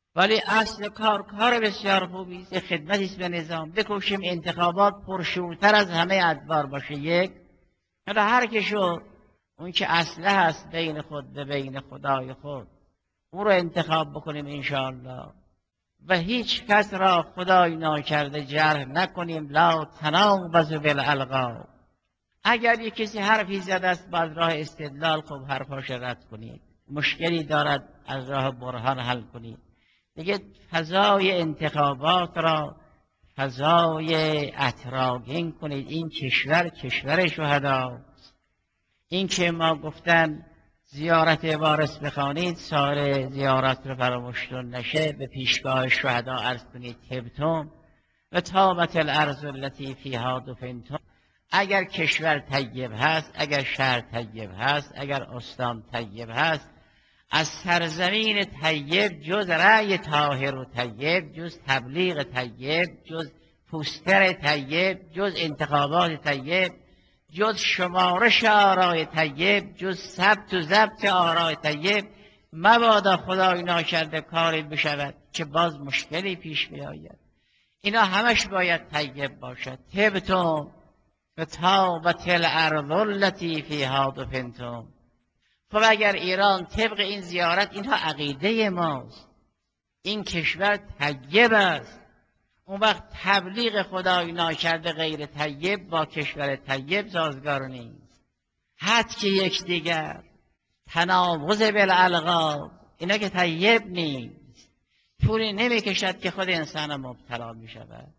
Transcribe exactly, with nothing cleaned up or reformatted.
ولی اصل کار کار بسیار خوبی است، خدمتی است به نظام. بکوشیم انتخابات پرشورتر از همه ادوار باشه. یک، حالا هر که شد اون که اصله هست بین خود به بین خدای خود، او رو انتخاب بکنیم انشاءالله. و هیچ کس را خدای ناکرده جرح نکنیم. لا تنابزوا بالالقاب. اگر یک کسی حرفی زده است با از راه استدلال، خب حرفاش رد کنید. مشکلی دارد از راه برهان حل کنید. دیگه فضای انتخابات را فضای اتراگین کنید. این کشور کشور شهدا. این که ما گفتن زیارت وارث بخوانید، سایر زیارت رو فراموشتون نشه. به پیشگاه شهدا عرض کنید تبتم و تابت الارض التي فیها دفنتم. اگر کشور طیب هست، اگر شهر طیب هست، اگر استان طیب هست، از سرزمین طیب جز رأی طاهر و طیب، جز تبلیغ طیب، جز پوستر طیب، جز انتخابات طیب، جز شمارش آرای طیب، جز ثبت و ضبط آرای طیب، مبادا خدای ناکرده کاری بشود که باز مشکلی پیش بیاید. اینا همش باید طیب باشد. طبتم و طابت الارض التي فیها دفنتم. خب اگر ایران طبق این زیارت، اینها عقیده ماست، این کشور طیب است، اون وقت تبلیغ خدای ناکرده غیر طیب با کشور طیب سازگار نیست. حد که یکدیگر، تناقض بالالقاب، اینا که طیب نیست. طولی نمیکشد که خود انسان مبتلا می شود.